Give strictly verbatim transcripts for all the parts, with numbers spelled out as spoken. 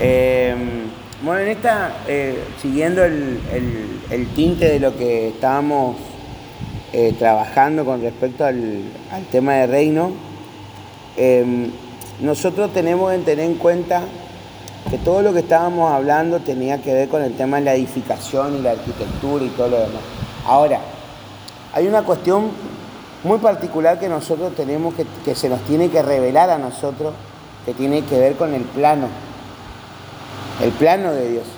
Eh, bueno, en esta, eh, siguiendo el, el, el tinte de lo que estábamos eh, trabajando con respecto al, al tema de reino, eh, nosotros tenemos que tener en cuenta que todo lo que estábamos hablando tenía que ver con el tema de la edificación y la arquitectura y todo lo demás. Ahora, hay una cuestión muy particular que nosotros tenemos que, que se nos tiene que revelar a nosotros, que tiene que ver con el plano, el plano de Dios.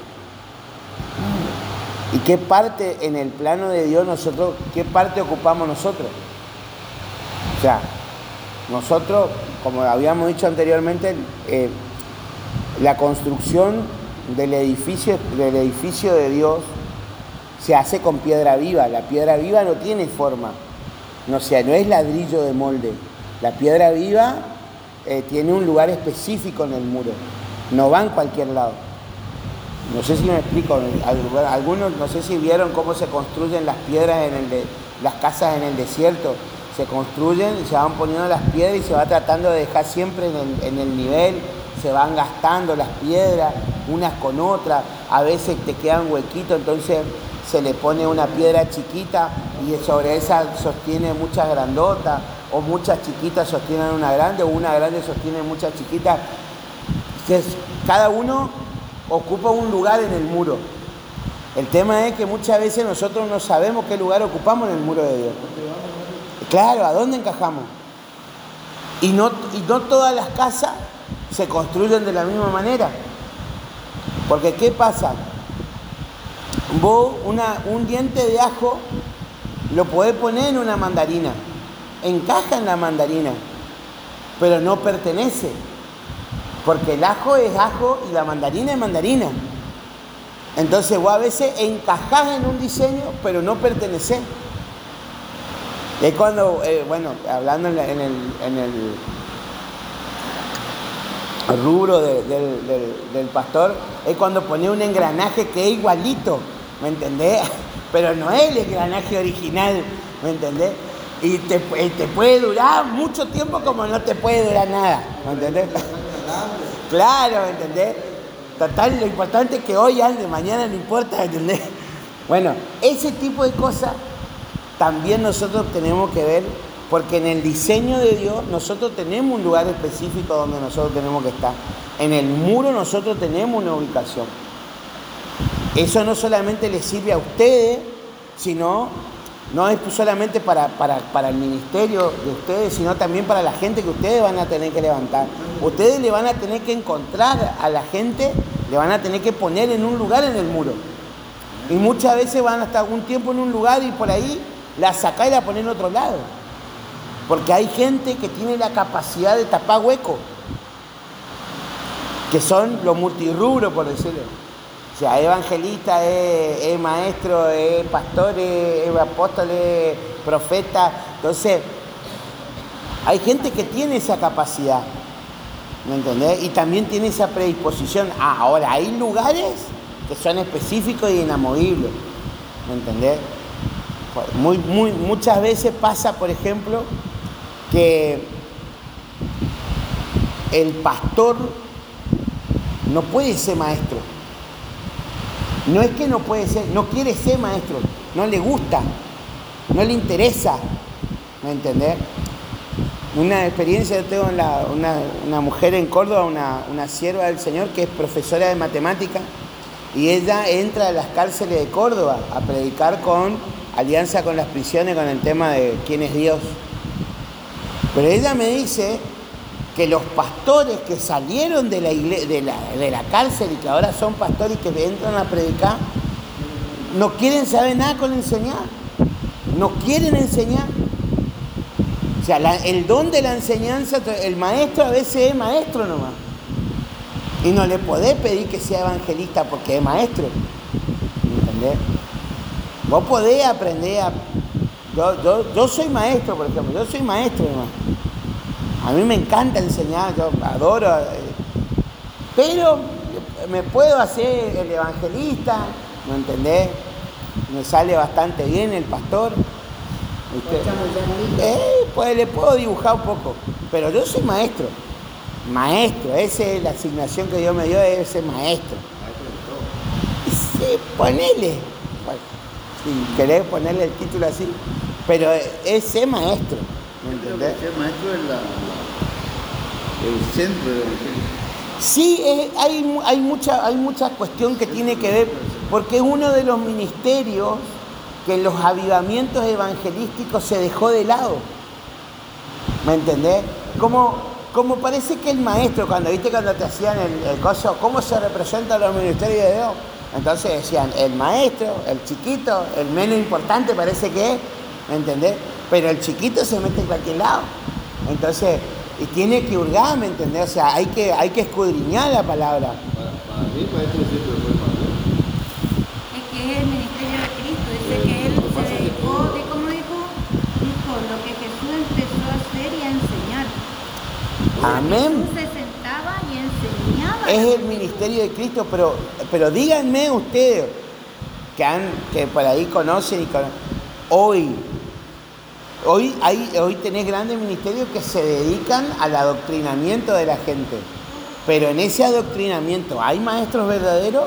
¿Y qué parte en el plano de Dios nosotros, qué parte ocupamos nosotros? O sea, nosotros, como habíamos dicho anteriormente, eh, la construcción del edificio, del edificio de Dios se hace con piedra viva. La piedra viva no tiene forma, no, o sea, no es ladrillo de molde. La piedra viva eh, tiene un lugar específico en el muro, no va en cualquier lado. No sé si me explico, algunos no sé si vieron cómo se construyen las piedras en el de, las casas en el desierto. Se construyen y se van poniendo las piedras y se va tratando de dejar siempre en el, en el nivel, se van gastando las piedras unas con otras, a veces te quedan huequitos, entonces se le pone una piedra chiquita y sobre esa sostiene muchas grandotas, o muchas chiquitas sostienen una grande, o una grande sostiene muchas chiquitas. Entonces, cada uno ocupa un lugar en el muro. El tema es que muchas veces nosotros no sabemos qué lugar ocupamos en el muro de Dios. Claro, ¿a dónde encajamos? Y no, y no todas las casas se construyen de la misma manera. Porque ¿qué pasa? Vos una, un diente de ajo lo podés poner en una mandarina. Encaja en la mandarina, pero no pertenece. Porque el ajo es ajo y la mandarina es mandarina. Entonces vos a veces encajás en un diseño, pero no pertenecés. Es cuando, eh, bueno, hablando en, la, en, el, en el rubro de, de, de, del pastor, es cuando pone un engranaje que es igualito, ¿me entendés? Pero no es el engranaje original, ¿me entendés? Y te, te puede durar mucho tiempo como no te puede durar nada, ¿me entendés? Claro, ¿me entendés? Total, lo importante es que hoy ande, mañana no importa, ¿me entendés? Bueno, ese tipo de cosas también nosotros tenemos que ver, porque en el diseño de Dios nosotros tenemos un lugar específico donde nosotros tenemos que estar. En el muro nosotros tenemos una ubicación. Eso no solamente les sirve a ustedes, sino no es solamente para, para, para el ministerio de ustedes, sino también para la gente que ustedes van a tener que levantar. Ustedes le van a tener que encontrar a la gente, le van a tener que poner en un lugar en el muro. Y muchas veces van a estar un tiempo en un lugar y por ahí la sacá y la poné en otro lado. Porque hay gente que tiene la capacidad de tapar hueco, que son los multirrubros, por decirlo. O sea, es evangelista, es, es maestro, es pastor, es, es apóstol, es profeta. Entonces, hay gente que tiene esa capacidad, ¿me entendés? Y también tiene esa predisposición. Ah, ahora, hay lugares que son específicos y inamovibles, ¿me entendés? Muy, muy, muchas veces pasa, por ejemplo, que el pastor no puede ser maestro. No es que no puede ser, no quiere ser maestro, no le gusta, no le interesa, ¿me entendés? Una experiencia, yo tengo la, una, una mujer en Córdoba, una, una sierva del Señor que es profesora de matemática, y ella entra a las cárceles de Córdoba a predicar con alianza con las prisiones, con el tema de quién es Dios. Pero ella me dice que los pastores que salieron de la, igle- de la, de la cárcel y que ahora son pastores y que entran a predicar, no quieren saber nada con enseñar. No quieren enseñar. O sea, la, el don de la enseñanza, el maestro a veces es maestro nomás. Y no le podés pedir que sea evangelista porque es maestro. ¿Entendés? Vos podés aprender a... Yo, yo, yo soy maestro, por ejemplo. Yo soy maestro, hermano. A mí me encanta enseñar, yo adoro. Eh, pero me puedo hacer el evangelista, ¿me entendés? Me sale bastante bien el pastor. Eh, pues le puedo dibujar un poco. Pero yo soy maestro. Maestro, esa es la asignación que Dios me dio, es ese maestro. Sí, ponele, bueno, si querés ponerle el título así, pero ese maestro. ¿Me entendés? Ese maestro es la, la, el centro del evangelio. Sí, es, hay, hay, mucha, hay mucha cuestión que tiene que ver, porque es uno de los ministerios que en los avivamientos evangelísticos se dejó de lado. ¿Me entendés? Como, como parece que el maestro, cuando viste cuando te hacían el, el coso, ¿cómo se representan los ministerios de Dios? Entonces decían, el maestro, el chiquito, el menos importante parece que es, ¿me entendés? Pero el chiquito se mete en cualquier lado. Entonces, y tiene que hurgar, ¿me entendés? O sea, hay que, hay que escudriñar la palabra. Para, para mí, maestro siempre fue maestro. Es que es el ministerio de Cristo, dice que él se dedicó, de cómo dijo, dijo lo que Jesús empezó a hacer y a enseñar. Amén. Jesús se sentaba y enseñaba. Es el ministerio de Cristo, pero, pero díganme ustedes, que, han, que por ahí conocen y conocen, hoy, hoy, hay, hoy tenés grandes ministerios que se dedican al adoctrinamiento de la gente, pero en ese adoctrinamiento, ¿hay maestros verdaderos?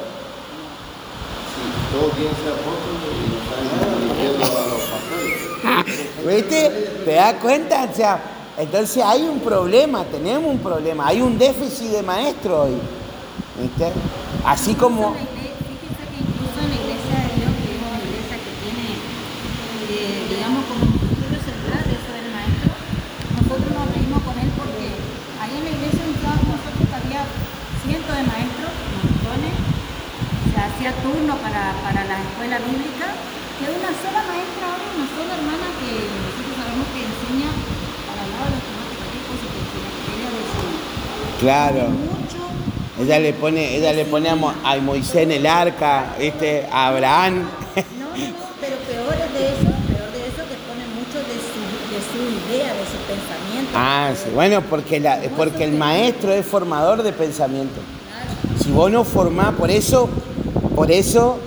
Sí, todos quieren ser apóstoles y no saben dirigirlo a los pastores. ¿Viste? ¿Te das cuenta? O sea, entonces hay un problema, tenemos un problema, hay un déficit de maestros hoy, ¿viste? Así como... Fíjense que incluso en la iglesia de Dios, que es una iglesia que tiene, eh, digamos, como un estudio central de eso del maestro, nosotros nos reímos con él porque ahí en la iglesia nosotros que había cientos de maestros, montones, se hacía turno para, para la escuela bíblica, que hay una sola maestra ahora, una sola hermana que nosotros sabemos que enseña para el lado de los temáticos y que enseña, que ella le enseña. Claro. Mucho. Ella le pone, ella le pone a, Mo, a Moisés en el arca, ¿viste? A Abraham. No, no, no, pero peor es de eso, peor de eso que pone mucho de su, de su idea, de su pensamiento. Ah, sí, bueno, porque, la, porque el maestro es formador de pensamiento. Si vos no formás, por eso, por eso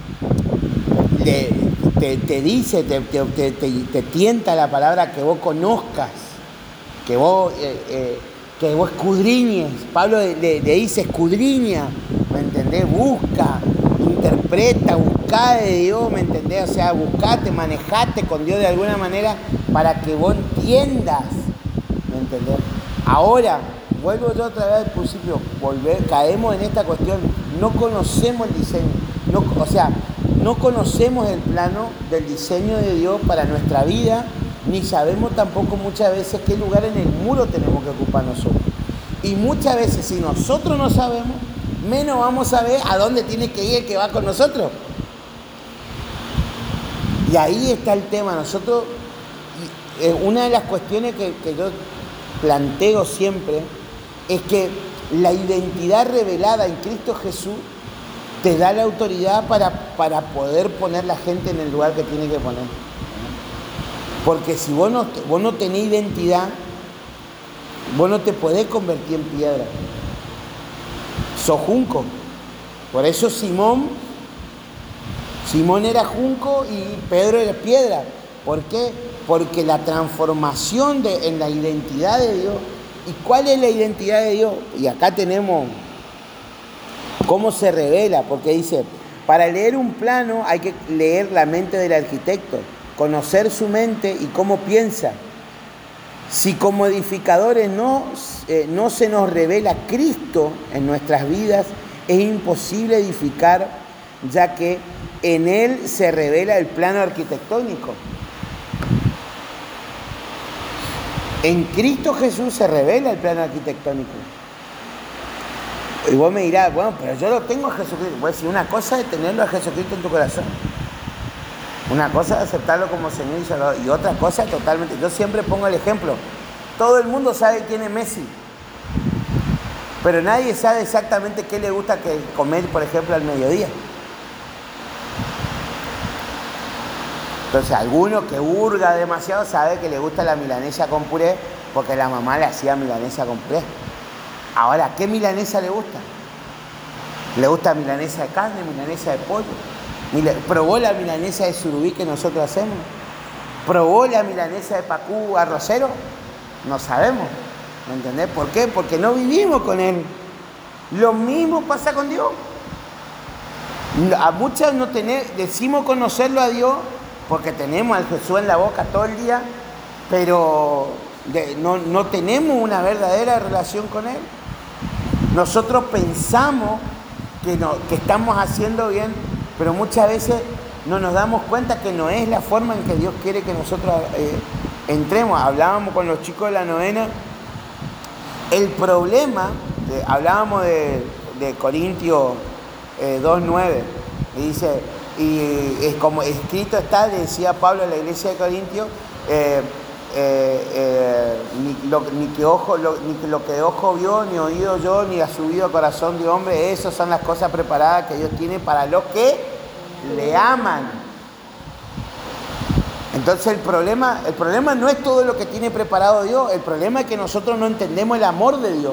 le, te, te dice, te, te, te, te tienta la palabra que vos conozcas, que vos, eh, eh, que vos escudriñes. Pablo le, le dice escudriña, ¿me entendés? Busca, interpreta, busca de Dios, ¿me entendés? O sea, buscate, manejate con Dios de alguna manera para que vos entiendas, ¿me entendés? Ahora, vuelvo yo otra vez al principio, volver, caemos en esta cuestión, no conocemos el diseño, no, o sea, no conocemos el plano del diseño de Dios para nuestra vida, ni sabemos tampoco muchas veces qué lugar en el muro tenemos que ocupar nosotros. Y muchas veces, si nosotros no sabemos, menos vamos a ver a dónde tiene que ir el que va con nosotros. Y ahí está el tema. Nosotros, una de las cuestiones que, que yo planteo siempre es que la identidad revelada en Cristo Jesús te da la autoridad para, para poder poner la gente en el lugar que tiene que poner. Porque si vos no, vos no tenés identidad, vos no te podés convertir en piedra. Sos junco. Por eso Simón, Simón era junco y Pedro era piedra. ¿Por qué? Porque la transformación de, en la identidad de Dios. ¿Y cuál es la identidad de Dios? Y acá tenemos cómo se revela, porque dice, para leer un plano hay que leer la mente del arquitecto, conocer su mente y cómo piensa. Si como edificadores no, eh, no se nos revela Cristo en nuestras vidas, es imposible edificar, ya que en Él se revela el plano arquitectónico. En Cristo Jesús se revela el plano arquitectónico. Y vos me dirás, bueno, pero yo lo tengo a Jesucristo. Voy a decir, una cosa es tenerlo a Jesucristo en tu corazón. Una cosa es aceptarlo como Señor y Salvador. Y otra cosa es totalmente... Yo siempre pongo el ejemplo. Todo el mundo sabe quién es Messi. Pero nadie sabe exactamente qué le gusta que comer, por ejemplo, al mediodía. Entonces, alguno que hurga demasiado sabe que le gusta la milanesa con puré porque la mamá le hacía milanesa con puré. Ahora, ¿qué milanesa le gusta? ¿Le gusta milanesa de carne, milanesa de pollo? ¿Probó la milanesa de surubí que nosotros hacemos? ¿Probó la milanesa de pacú arrocero? No sabemos. ¿Me entendés? ¿Por qué? Porque no vivimos con Él. Lo mismo pasa con Dios. A muchas no tener, decimos conocerlo a Dios porque tenemos al Jesús en la boca todo el día, pero de, no, no tenemos una verdadera relación con Él. Nosotros pensamos que, no, que estamos haciendo bien, pero muchas veces no nos damos cuenta que no es la forma en que Dios quiere que nosotros eh, entremos. Hablábamos con los chicos de la novena. El problema, eh, hablábamos de, de Corintios eh, dos nueve, y dice, y es como escrito está, le decía Pablo a la iglesia de Corintios, eh, eh, eh, ni, lo, ni, que ojo, lo, ni que lo que ojo vio, ni oído yo, ni ha subido a corazón de hombre, esas son las cosas preparadas que Dios tiene para los que le aman. Entonces el problema, el problema no es todo lo que tiene preparado Dios, el problema es que nosotros no entendemos el amor de Dios.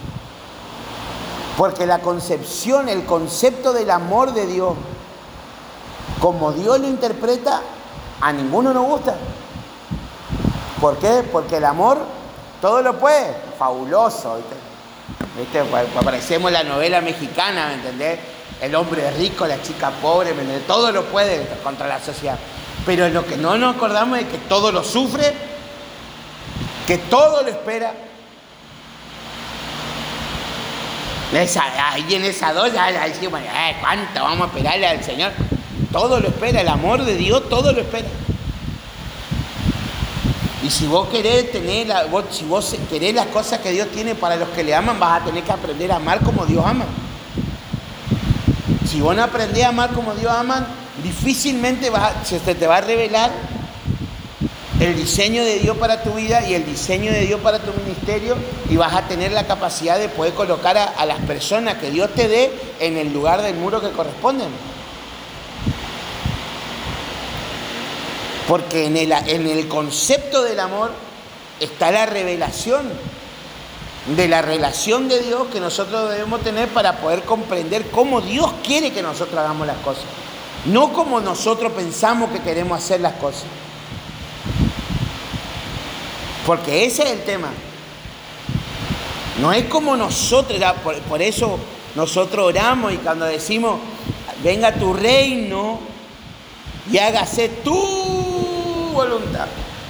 Porque la concepción, el concepto del amor de Dios, como Dios lo interpreta, a ninguno nos gusta. ¿Por qué? Porque el amor todo lo puede, fabuloso, ¿viste? ¿Viste? Parecemos la novela mexicana, ¿me entendés? El hombre rico, la chica pobre, ¿me entendés? Todo lo puede contra la sociedad. Pero lo que no nos acordamos es que todo lo sufre, que todo lo espera. Esa, ahí en esa dos ya, ya decimos, eh, ¿cuánto vamos a esperarle al Señor? Todo lo espera, el amor de Dios todo lo espera. Y si vos querés tener, la, vos, si vos querés las cosas que Dios tiene para los que le aman, vas a tener que aprender a amar como Dios ama. Si vos no aprendés a amar como Dios ama, difícilmente vas a, se te va a revelar el diseño de Dios para tu vida y el diseño de Dios para tu ministerio, y vas a tener la capacidad de poder colocar a, a las personas que Dios te dé en el lugar del muro que corresponden. Porque en el, en el concepto del amor está la revelación de la relación de Dios que nosotros debemos tener para poder comprender cómo Dios quiere que nosotros hagamos las cosas, no como nosotros pensamos que queremos hacer las cosas. Porque ese es el tema. No es como nosotros, por, por eso nosotros oramos y cuando decimos, venga tu reino y hágase tu voluntad.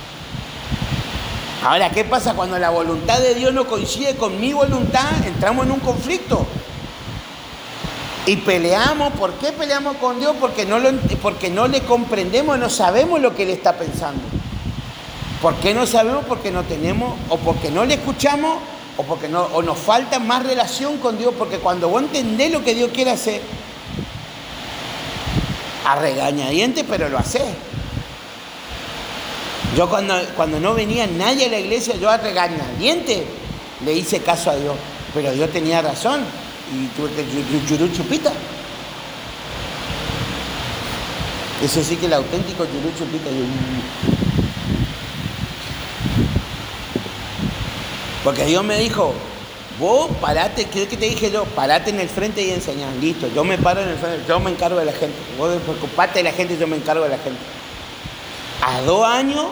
Ahora, ¿qué pasa cuando la voluntad de Dios no coincide con mi voluntad? Entramos en un conflicto. Y peleamos. ¿Por qué peleamos con Dios? Porque no, lo, porque no le comprendemos, no sabemos lo que Él está pensando. ¿Por qué no sabemos? Porque no tenemos, o porque no le escuchamos, o porque no, o nos falta más relación con Dios. Porque cuando vos entendés lo que Dios quiere hacer, a regañadientes, pero lo hacés. Yo cuando, cuando no venía nadie a la iglesia, yo a regañadientes le hice caso a Dios. Pero Dios tenía razón. Y tuve que churú chupita. Eso sí que el auténtico churú chupita. Porque Dios me dijo, vos parate, ¿qué te dije yo? Parate en el frente y enseñá. Listo, yo me paro en el frente, yo me encargo de la gente. Vos preocupate de la gente, yo me encargo de la gente. A dos años,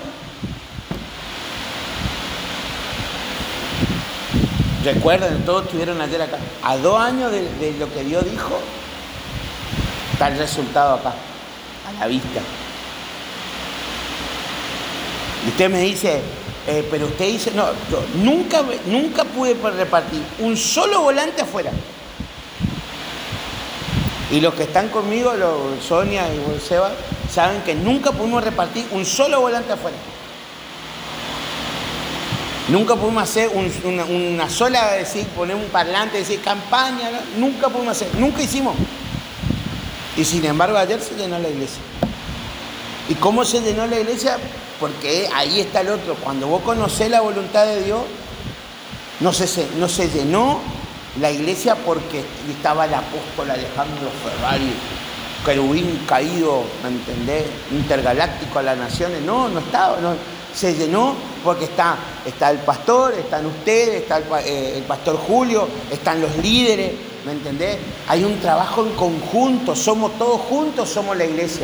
recuerden, todos estuvieron ayer acá. A dos años de, de lo que Dios dijo, está el resultado acá, a la vista. Y usted me dice, eh, pero usted dice, no, yo nunca, nunca pude repartir un solo volante afuera. Y los que están conmigo, los, Sonia y Seba, saben que nunca pudimos repartir un solo volante afuera. Nunca pudimos hacer un, una, una sola, decir, poner un parlante, decir campaña, ¿no? Nunca pudimos hacer, nunca hicimos. Y sin embargo ayer se llenó la iglesia. ¿Y cómo se llenó la iglesia? Porque ahí está el otro. Cuando vos conocés la voluntad de Dios, no se, no se llenó la iglesia porque estaba el apóstol Alejandro Ferrari, querubín caído, ¿me entendés? Intergaláctico a las naciones. No, no estaba. No. Se llenó porque está, está el pastor, están ustedes, está el, eh, el pastor Julio, están los líderes, ¿me entendés? Hay un trabajo en conjunto, somos todos juntos, somos la iglesia.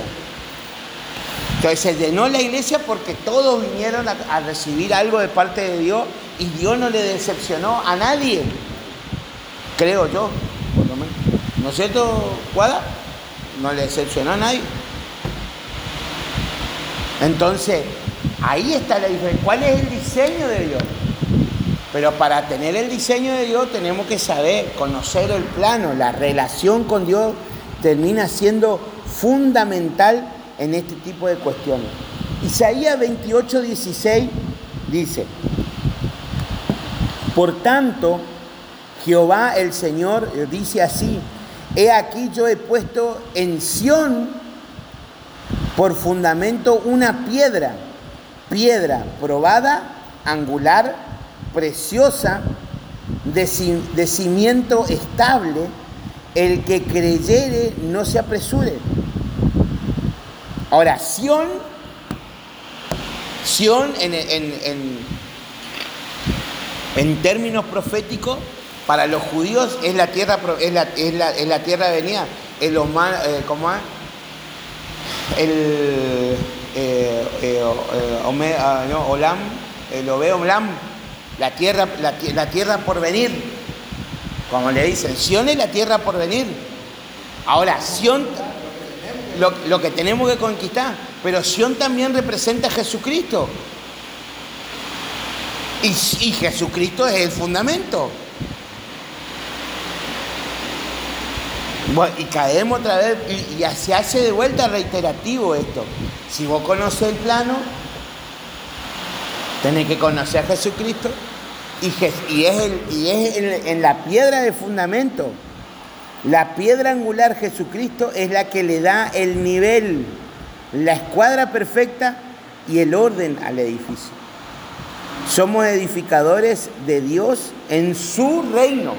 Entonces se llenó la iglesia porque todos vinieron a, a recibir algo de parte de Dios y Dios no le decepcionó a nadie, creo yo, por lo menos. ¿No es cierto, Guada? No le decepcionó a nadie. Entonces, ahí está la diferencia. ¿Cuál es el diseño de Dios? Pero para tener el diseño de Dios tenemos que saber, conocer el plano. La relación con Dios termina siendo fundamental en este tipo de cuestiones. Isaías veintiocho, dieciséis dice: por tanto, Jehová el Señor dice así: he aquí yo he puesto en Sión por fundamento una piedra, piedra probada, angular, preciosa, de, de cimiento estable, el que creyere no se apresure. Ahora, Sión, Sión en, en, en, en términos proféticos, para los judíos es la tierra, es la, es la, es la tierra venida, el Omar, eh, ¿cómo es? El eh, eh, eh, Ome, uh, no, Olam, el Obe Olam, la tierra, la, la tierra por venir, como le dicen, Sión es la tierra por venir. Ahora, Sión, lo, lo que tenemos que conquistar, pero Sión también representa a Jesucristo. Y, y Jesucristo es el fundamento. Bueno, y caemos otra vez, y, y se hace de vuelta reiterativo esto. Si vos conoces el plano, tenés que conocer a Jesucristo, y, y es, el, y es en, en la piedra de fundamento. La piedra angular Jesucristo es la que le da el nivel, la escuadra perfecta y el orden al edificio. Somos edificadores de Dios en su reino.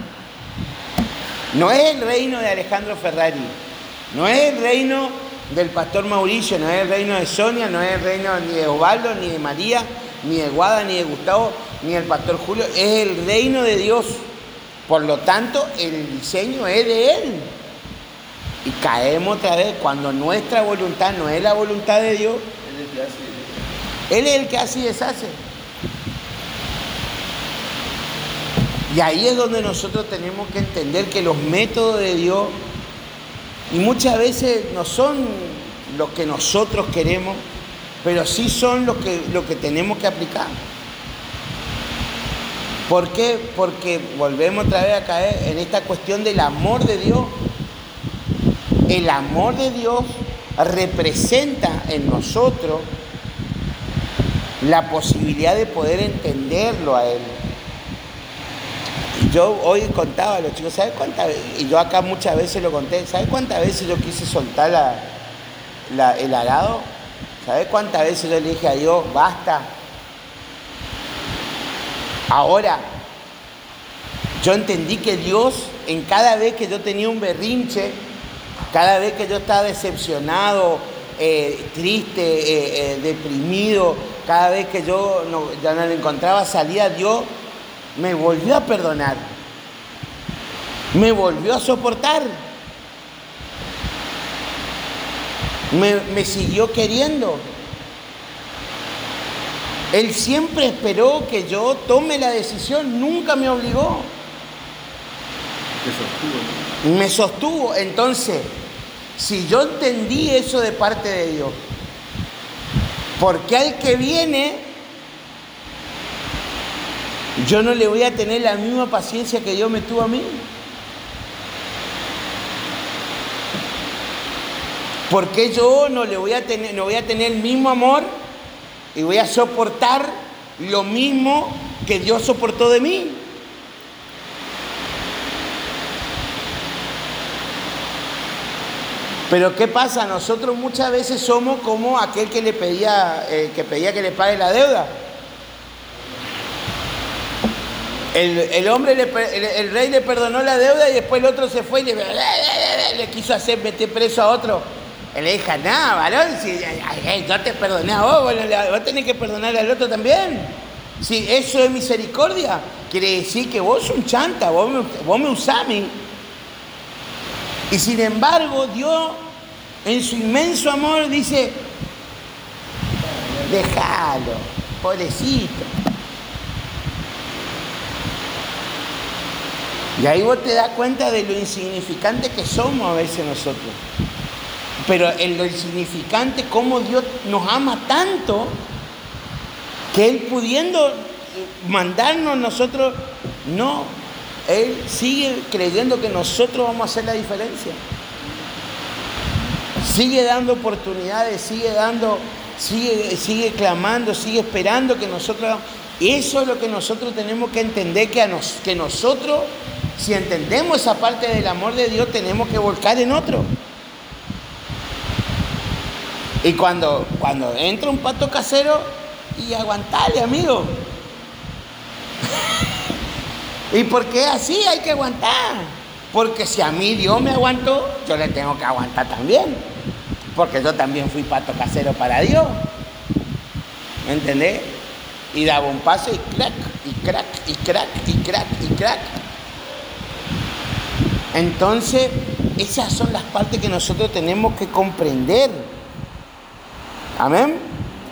No es el reino de Alejandro Ferrari, no es el reino del pastor Mauricio, no es el reino de Sonia, no es el reino ni de Osvaldo, ni de María, ni de Guada, ni de Gustavo, ni del pastor Julio, es el reino de Dios. Por lo tanto, el diseño es de Él. Y caemos otra vez cuando nuestra voluntad no es la voluntad de Dios. Él es el que hace y deshace. Y ahí es donde nosotros tenemos que entender que los métodos de Dios, y muchas veces no son los que nosotros queremos, pero sí son los que, lo que tenemos que aplicar. ¿Por qué? Porque volvemos otra vez a caer en esta cuestión del amor de Dios. El amor de Dios representa en nosotros la posibilidad de poder entenderlo a Él. Y yo hoy contaba a los chicos, ¿sabes cuántas veces? Y yo acá muchas veces lo conté, ¿sabes cuántas veces yo quise soltar la, la, el arado? ¿Sabes cuántas veces yo le dije a Dios, basta? Ahora, yo entendí que Dios, en cada vez que yo tenía un berrinche, cada vez que yo estaba decepcionado, eh, triste, eh, eh, deprimido, cada vez que yo no, ya no le encontraba salida, Dios me volvió a perdonar, me volvió a soportar, me, me siguió queriendo. Él siempre esperó que yo tome la decisión, nunca me obligó. Te sostuvo. Me sostuvo. Entonces, si yo entendí eso de parte de Dios, ¿por qué al que viene yo no le voy a tener la misma paciencia que Dios me tuvo a mí? ¿Por qué yo no le voy a tener, no voy a tener el mismo amor y voy a soportar lo mismo que Dios soportó de mí? Pero ¿qué pasa? Nosotros muchas veces somos como aquel que le pedía, eh, que pedía que le pague la deuda. El, el hombre, le, el, el rey le perdonó la deuda y después el otro se fue y le, le quiso hacer meter preso a otro. Él le dijo, nada, varón, si, yo te perdoné a vos, bueno, vos tenés que perdonar al otro también. Si eso es misericordia, quiere decir que vos sos un chanta, vos me, vos me usás a mí. Y sin embargo, Dios, en su inmenso amor, dice, déjalo, pobrecito. Y ahí vos te das cuenta de lo insignificante que somos a veces nosotros. Pero en lo insignificante, cómo Dios nos ama tanto, que Él pudiendo mandarnos nosotros, no, Él sigue creyendo que nosotros vamos a hacer la diferencia. Sigue dando oportunidades, sigue dando, sigue, sigue clamando, sigue esperando que nosotros... Eso es lo que nosotros tenemos que entender, que, a nos, que nosotros, si entendemos esa parte del amor de Dios, tenemos que volcar en otro. Y cuando, cuando entra un pato casero, y aguantarle, amigo. ¿Y por qué así? Hay que aguantar. Porque si a mí Dios me aguantó, yo le tengo que aguantar también. Porque yo también fui pato casero para Dios. ¿Me entendés? Y daba un paso y crack, y crack, y crack, y crack, y crack. Entonces, esas son las partes que nosotros tenemos que comprender. Amén.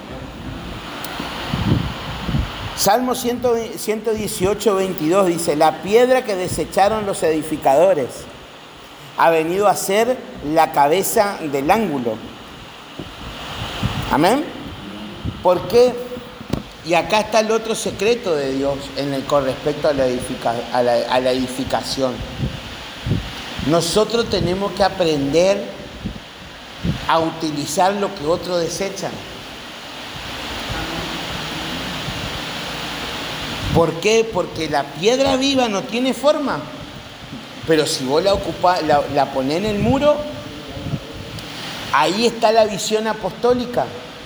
Salmo ciento dieciocho, veintidós dice: la piedra que desecharon los edificadores ha venido a ser la cabeza del ángulo. Amén. ¿Por qué? Y acá está el otro secreto de Dios en el, con respecto a la, edifica, a, la, a la edificación. Nosotros tenemos que aprender a utilizar lo que otros desechan. ¿Por qué? Porque la piedra viva no tiene forma. Pero si vos la ocupás, la, la ponés en el muro, ahí está la visión apostólica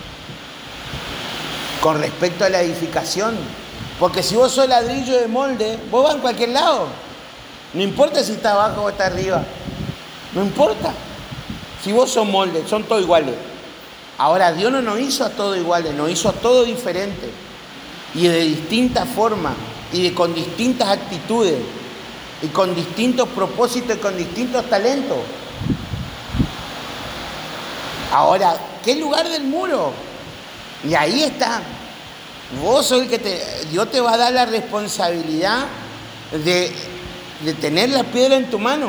con respecto a la edificación. Porque si vos sos ladrillo de molde, vos vas en cualquier lado. No importa si está abajo o está arriba. No importa. Si vos sos molde, son todos iguales. Ahora, Dios no nos hizo a todos iguales, nos hizo a todos diferentes. Y de distintas formas, y de, con distintas actitudes, y con distintos propósitos, y con distintos talentos. Ahora, ¿qué lugar del muro? Y ahí está. Vos sos el que te... Dios te va a dar la responsabilidad de, de tener la piedra en tu mano.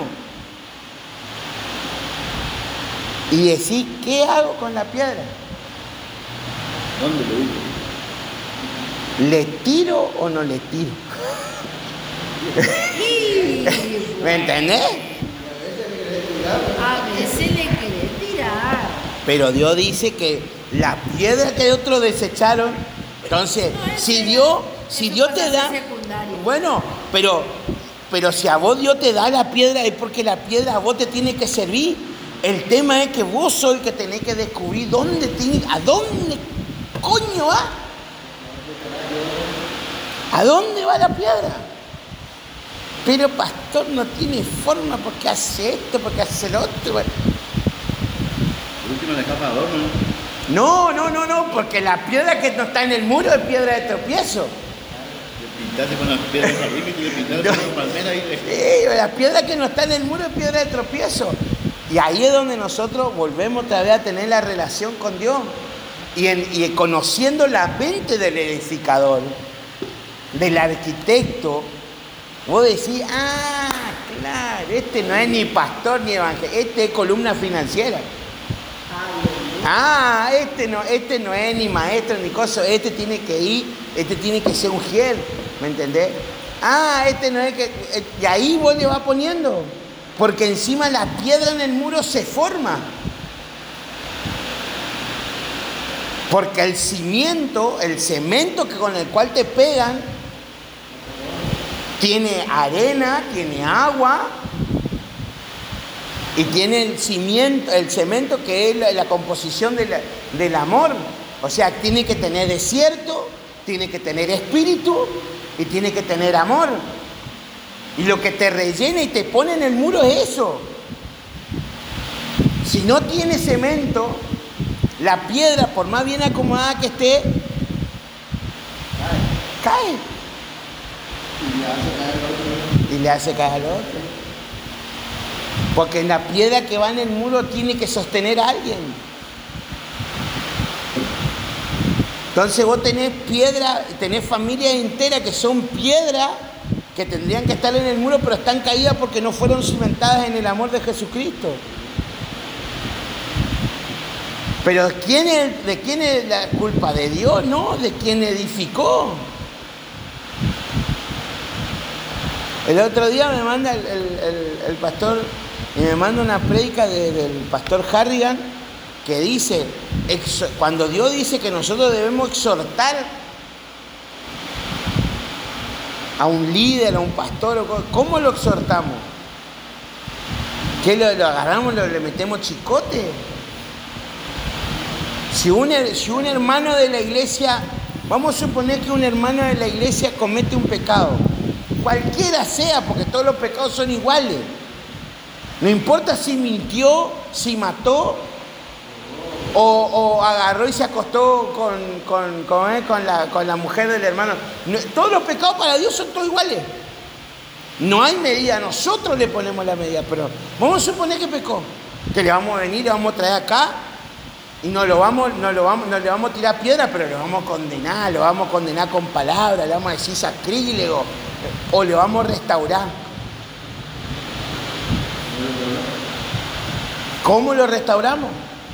Y decir, ¿qué hago con la piedra? ¿Dónde lo digo? ¿Le tiro o no le tiro? ¿Me entendés? A veces le quiere tirar. Pero Dios dice que la piedra que otros desecharon, entonces, No, si ese- Dios, si eso Dios pasa te da, secundario. bueno, pero, pero si a vos Dios te da la piedra es porque la piedra a vos te tiene que servir. El tema es que vos sos el que tenés que descubrir dónde tiene, a dónde coño va. ¿A dónde va la piedra? Pero pastor, no tiene forma porque hace esto, porque hace lo otro. Por último le escapa adorno, ¿no? No, no, no, no, porque la piedra que no está en el muro es piedra de tropiezo. Le pintaste con las piedras arriba y le pintaste con una palmera y le... Sí, la piedra que no está en el muro es piedra de tropiezo. Y ahí es donde nosotros volvemos otra vez a tener la relación con Dios. Y, en, y conociendo la mente del edificador, del arquitecto, vos decís, ah, claro, este no es ni pastor ni evangelista, este es columna financiera. Ah, este no, este no es ni maestro ni cosa, este tiene que ir, este tiene que ser un fiel, ¿me entendés? Ah, este no es que... Y ahí vos le vas poniendo, porque encima la piedra en el muro se forma. Porque el cimiento, el cemento que con el cual te pegan, tiene arena, tiene agua y tiene el cimiento, el cemento que es la, la composición de la, del amor. O sea, tiene que tener desierto, tiene que tener espíritu y tiene que tener amor. Y lo que te rellena y te pone en el muro es eso. Si no tiene cemento, la piedra, por más bien acomodada que esté, cae. Y le hace caer al otro. Porque la piedra que va en el muro tiene que sostener a alguien. Entonces vos tenés piedra, tenés familias enteras que son piedra que tendrían que estar en el muro, pero están caídas porque no fueron cimentadas en el amor de Jesucristo. Pero ¿quién es, ¿de quién es la culpa? ¿De Dios? No, de quien edificó. El otro día me manda el, el, el, el pastor, y me manda una prédica de, del pastor Harrigan, que dice, ex, cuando Dios dice que nosotros debemos exhortar a un líder, a un pastor, ¿cómo lo exhortamos? ¿Qué lo, lo agarramos, lo, le metemos chicote? Si un, si un hermano de la iglesia, vamos a suponer que un hermano de la iglesia comete un pecado, cualquiera sea, porque todos los pecados son iguales. No importa si mintió, si mató, o, o agarró y se acostó con, con, con, eh, con, la, con la mujer del hermano. No, todos los pecados para Dios son todos iguales. No hay medida, nosotros le ponemos la medida, pero vamos a suponer que pecó, que le vamos a venir, le vamos a traer acá y no, lo vamos, no, lo vamos, no le vamos a tirar piedra, pero lo vamos a condenar, lo vamos a condenar con palabras, le vamos a decir sacrílego, o le vamos a restaurar. ¿Cómo lo restauramos?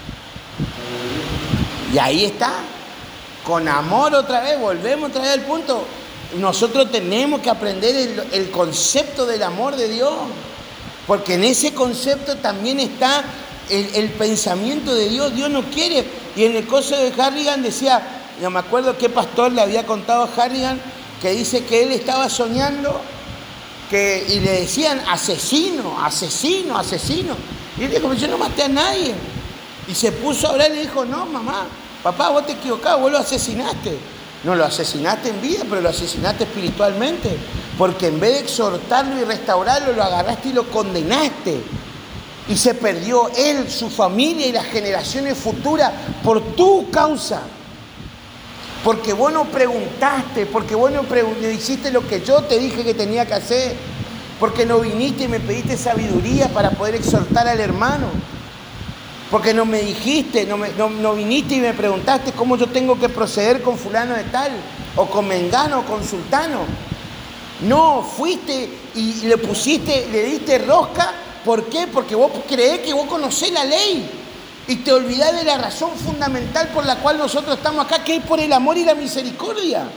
Y ahí está, con amor otra vez, volvemos otra vez al punto. Nosotros tenemos que aprender el, el concepto del amor de Dios, porque en ese concepto también está el, el pensamiento de Dios. Dios no quiere, y en el caso de Harrigan decía, no me acuerdo qué pastor le había contado a Harrigan, que dice que él estaba soñando, que, y le decían asesino, asesino, asesino, y él dijo, yo no maté a nadie, y se puso a hablar y le dijo, no mamá, papá, vos te equivocás, vos lo asesinaste. No lo asesinaste en vida, pero lo asesinaste espiritualmente. Porque en vez de exhortarlo y restaurarlo, lo agarraste y lo condenaste. Y se perdió él, su familia y las generaciones futuras por tu causa. Porque vos no preguntaste, porque vos no pregun- hiciste lo que yo te dije que tenía que hacer. Porque no viniste y me pediste sabiduría para poder exhortar al hermano. Porque no me dijiste, no, me, no, no viniste y me preguntaste cómo yo tengo que proceder con fulano de tal, o con mengano, o con sultano. No, fuiste y le pusiste, le diste rosca. ¿Por qué? Porque vos creés que vos conocés la ley y te olvidás de la razón fundamental por la cual nosotros estamos acá, que es por el amor y la misericordia. Amén.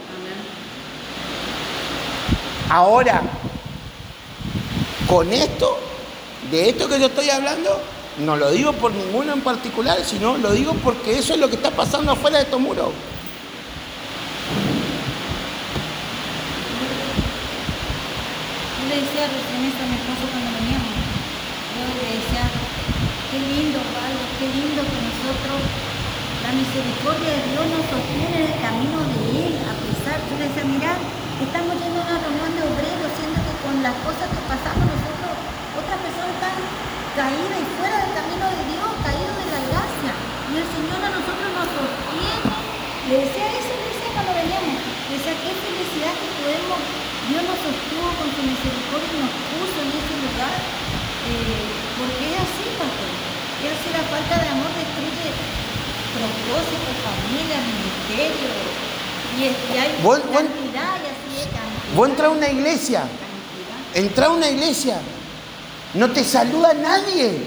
Ahora, con esto, de esto que yo estoy hablando, no lo digo por ninguno en particular, sino lo digo porque eso es lo que está pasando afuera de estos muros. Yo le decía recién esto a mi esposo cuando veníamos. Yo le decía, qué lindo, Pablo, qué lindo que nosotros, la misericordia de Dios nos sostiene en el camino de Él, a pesar. Yo le decía, mirá, estamos yendo a una reunión de obreros, siendo que con las cosas que pasamos nosotros, otras personas están caída y fuera del camino de Dios, caído de la gracia. Y el Señor a nosotros nos sostiene. Le decía eso, le decía cuando veníamos. Le decía, qué felicidad que podemos, Dios nos sostuvo con su misericordia y nos puso en ese lugar. Eh, porque es así, pastor. Es así, la falta de amor destruye propósitos, familia, ministerio. Y, es, y hay ¿Vos, cantidad y así es cantidad. Vos entrás a una iglesia, entrás a una iglesia, no te saluda nadie.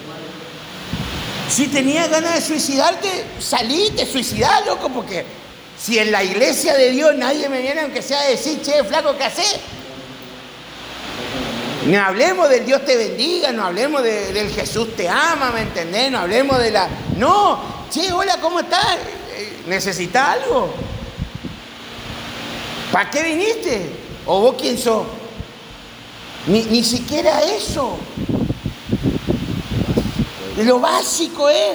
Si tenías ganas de suicidarte, salí, te suicidás, loco, porque si en la iglesia de Dios nadie me viene aunque sea a decir, che, flaco, ¿qué hacés? No hablemos del Dios te bendiga, no hablemos de, del Jesús te ama, ¿me entendés? No hablemos de la... No, che, hola, ¿cómo estás? ¿Necesitas algo? ¿Para qué viniste? ¿O vos quién sos? Ni, ni siquiera eso. Lo básico es.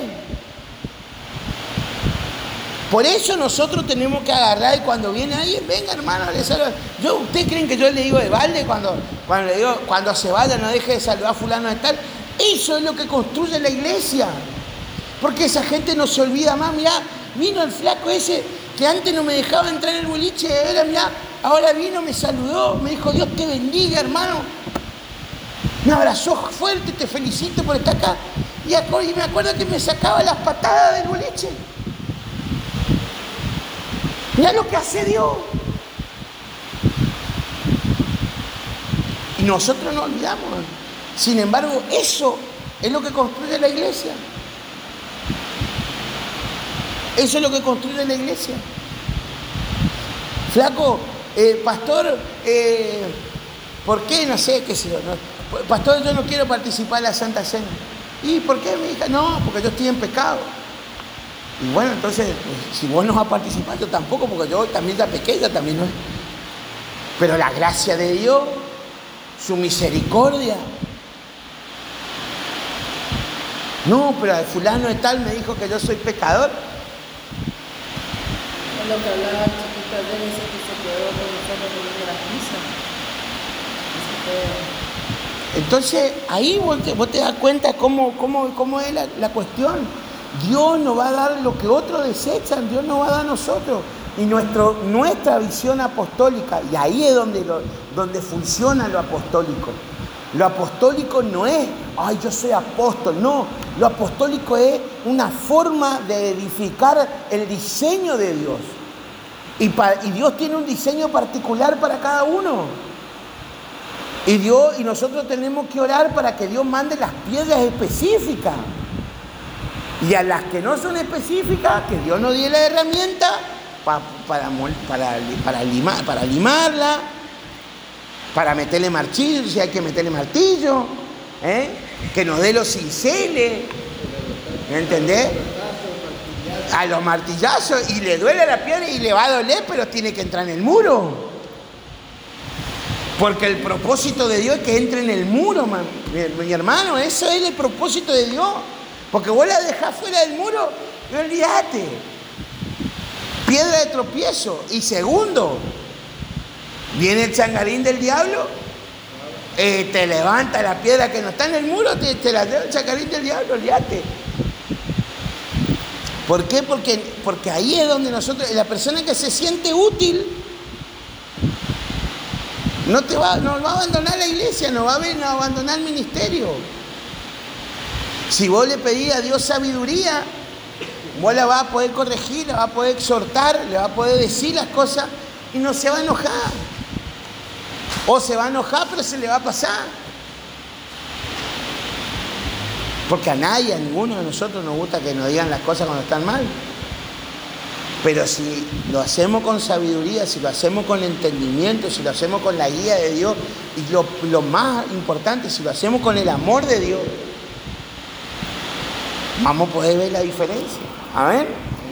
Por eso nosotros tenemos que agarrar y cuando viene alguien, venga hermano, le saluda. Yo, ¿ustedes creen que yo le digo de balde cuando, cuando le digo, cuando se vaya no deje de saludar a fulano de tal? Eso es lo que construye la iglesia. Porque esa gente no se olvida más. Mirá, vino el flaco ese que antes no me dejaba entrar en el boliche, era, mirá, ahora vino, me saludó, me dijo, Dios te bendiga, hermano. Me abrazó fuerte, te felicito por estar acá. Y, y me acuerdo que me sacaba las patadas del boliche. Mirá lo que hace Dios. nosotros nos olvidamos. Sin embargo, eso es lo que construye la iglesia. Eso es lo que construye la iglesia. Flaco, eh, pastor, eh, ¿por qué? No sé, qué sé yo. No, pastor, yo no quiero participar en la Santa Cena. ¿Y por qué, mi hija? No, porque yo estoy en pecado. Y bueno, entonces, si vos no vas a participar, yo tampoco, porque yo también ya pequeña, también no es. Pero la gracia de Dios, su misericordia. No, pero el fulano de tal me dijo que yo soy pecador. Es lo que hablaba el chiquito ayer, dice que se quedó con nosotros viendo la misa. Entonces, ahí vos te, vos te das cuenta cómo, cómo, cómo es la, la cuestión. Dios nos va a dar lo que otros desechan, Dios nos va a dar a nosotros. Y nuestro, nuestra visión apostólica, y ahí es donde, lo, donde funciona lo apostólico. Lo apostólico no es, ay, yo soy apóstol, no. Lo apostólico es una forma de edificar el diseño de Dios. Y, para, y Dios tiene un diseño particular para cada uno. Y, Dios, y nosotros tenemos que orar para que Dios mande las piedras específicas. Y a las que no son específicas, que Dios nos dé la herramienta para, para, para, para, limar, para limarla, para meterle martillo, si hay que meterle martillo, ¿eh? Que nos dé los cinceles, ¿me entendés? A los martillazos, y le duele la piedra y le va a doler, pero tiene que entrar en el muro. Porque el propósito de Dios es que entre en el muro, man. Mi, mi hermano, eso es el propósito de Dios. Porque vos la dejás fuera del muro y olvídate. Piedra de tropiezo. Y segundo, viene el changarín del diablo, eh, te levanta la piedra que no está en el muro, te, te la lleva el changarín del diablo, olvídate. ¿Por qué? Porque, porque ahí es donde nosotros, la persona que se siente útil, no te va, no va a abandonar la iglesia, no va a, no va a abandonar el ministerio. Si vos le pedís a Dios sabiduría, vos la vas a poder corregir, la vas a poder exhortar, le vas a poder decir las cosas y no se va a enojar. O se va a enojar, pero se le va a pasar. Porque a nadie, a ninguno de nosotros nos gusta que nos digan las cosas cuando están mal. Pero si lo hacemos con sabiduría, si lo hacemos con entendimiento, si lo hacemos con la guía de Dios, y lo, lo más importante, si lo hacemos con el amor de Dios, vamos a poder ver la diferencia. Amén.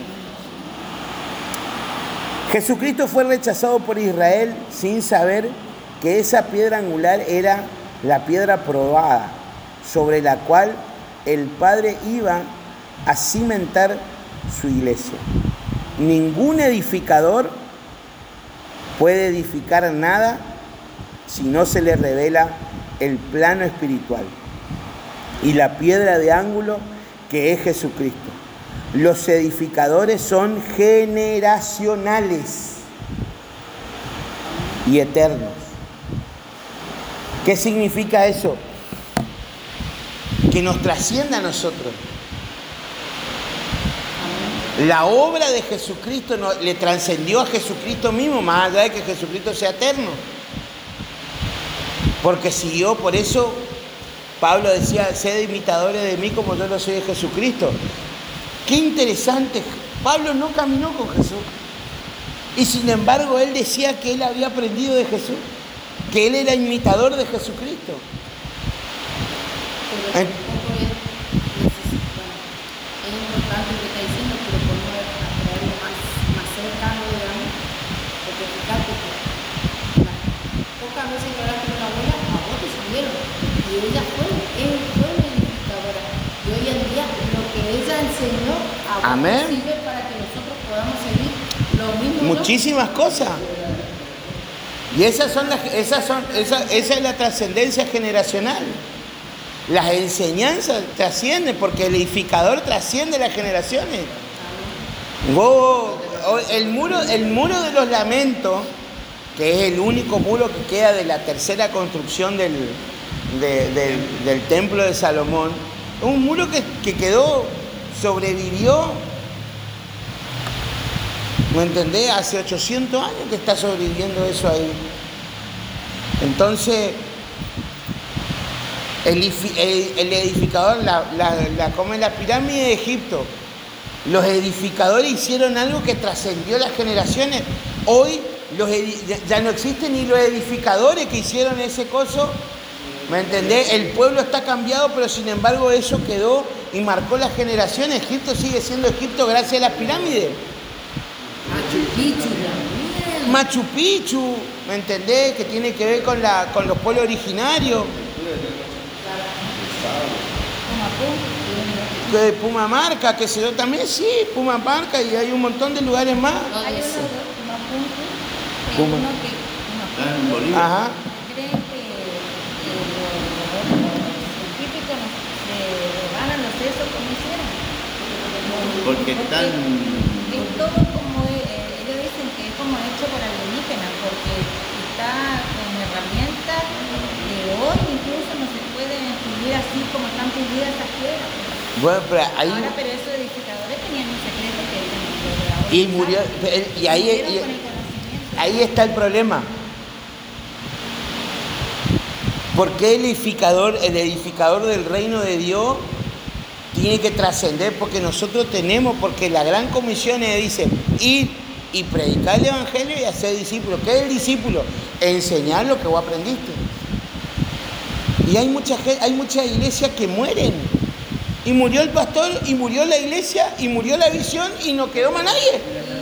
Jesucristo fue rechazado por Israel sin saber que esa piedra angular era la piedra probada, sobre la cual el Padre iba a cimentar su iglesia. Ningún edificador puede edificar nada si no se le revela el plano espiritual y la piedra de ángulo que es Jesucristo. Los edificadores son generacionales y eternos. ¿Qué significa eso? Que nos trascienda a nosotros. La obra de Jesucristo no, le trascendió a Jesucristo mismo, más allá de que Jesucristo sea eterno. Porque siguió, por eso Pablo decía, sed imitadores de mí como yo lo soy de Jesucristo. Qué interesante, Pablo no caminó con Jesús. Y sin embargo, él decía que él había aprendido de Jesús, que él era imitador de Jesucristo. Pero tampoco es, es importante lo que está diciendo, pero por no traerlo más, más cercano, digamos, porque fíjate que las pocas veces que hablaste con la abuela, a vos te subieron, y ella fue, él fue una edificadora, y hoy en día lo que ella enseñó a vos Amén. sirve para que nosotros podamos seguir lo mismo. Muchísimas cosas. Y esas son las, esas son, esa, esa es la trascendencia generacional. Las enseñanzas trascienden porque el edificador trasciende las generaciones. Vos, el muro, el muro de los lamentos, que es el único muro que queda de la tercera construcción del, de, del, del templo de Salomón, un muro que, que quedó, sobrevivió, ¿me entendés? Hace ochocientos años que está sobreviviendo eso ahí. Entonces, El, el, el edificador, la, la, la, como en la pirámide de Egipto, los edificadores hicieron algo que trascendió las generaciones. Hoy los ya no existen ni los edificadores que hicieron ese coso. ¿Me entendés? El pueblo está cambiado, pero sin embargo eso quedó y marcó las generaciones. Egipto sigue siendo Egipto gracias a las pirámides. Machu Picchu. Machu Picchu, ¿me entendés? Que tiene que ver con, la, con los pueblos originarios. De Pumamarca, que se dio también, sí, Pumamarca, y hay un montón de lugares más. Hay unos puntos, Puma. uno que Ah, en Bolivia. Ajá. creen que eh, los, los científicos nos se van a los sesos como hicieron. Porque están... Es todo como, eh, ellos dicen que es como hecho por alienígenas, porque está con herramientas de hoy, incluso no se pueden pulir así como están pulidas afuera. Bueno, pero ahí... Ahora, pero esos edificadores tenían un secreto que ellos no pueden ahora. Y murió, y ahí, Murieron y- con el conocimiento. ahí está el problema. ¿Por qué el edificador, el edificador del reino de Dios tiene que trascender? Porque nosotros tenemos, porque la gran comisión es, dice, ir y predicar el evangelio y hacer discípulos. ¿Qué es el discípulo? Enseñar lo que vos aprendiste. Y hay mucha gente, hay muchas iglesias que mueren. Y murió el pastor, y murió la iglesia, y murió la visión, y no quedó más nadie.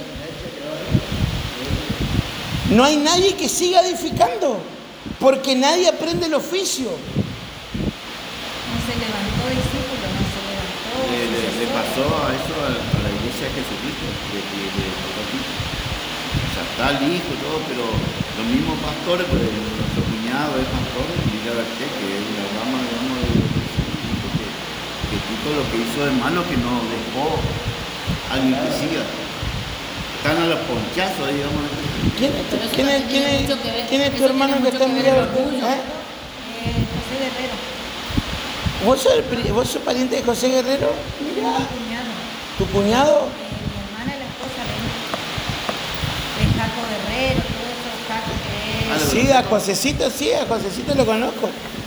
No hay nadie que siga edificando, porque nadie aprende el oficio. No se levantó discípulo, no se levantó. Le, le- le sucesor. pasó a eso a, a la iglesia de Jesucristo, de, de, de, de- o sea, está el hijo y todo, pero los mismos pastores, pues nuestro cuñado es pastor, y ya ves que es la rama, digamos, de Jesucristo, que, que Tito lo que hizo de malo que no dejó a alguien que siga. Están a los ponchazos, digamos. ¿Quién es, Pero eso quién es, también quién tiene es- mucho que ver- quién es tu eso hermano tiene que está mucho en que ver Villa el orgullo. ¿Eh? Eh, José Guerrero, ¿Vos sos, el pri- ¿Vos sos pariente de José Guerrero? mi Mirá. cuñado. ¿Tu cuñado? Eh, mi hermana es la esposa de él. De Jaco Guerrero, todo eso, Jaco que es. Sí, a Josecito, sí, a Josecito lo conozco.